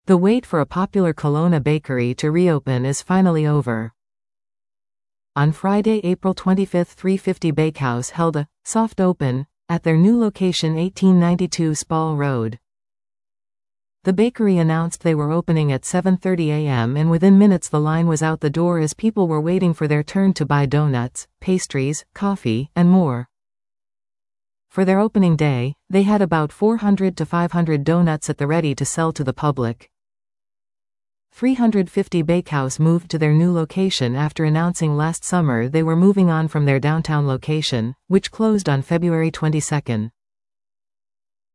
The wait for a popular Kelowna bakery to reopen is finally over. On Friday, April 25, 350 Bakehouse held a soft open at their new location 1892 Spall Road. The bakery announced they were opening at 7:30 a.m. and within minutes the line was out the door as people were waiting for their turn to buy donuts, pastries, coffee, and more. For their opening day, they had about 400 to 500 donuts at the ready to sell to the public. 350 Bakehouse moved to their new location after announcing last summer they were moving on from their downtown location, which closed on February 22.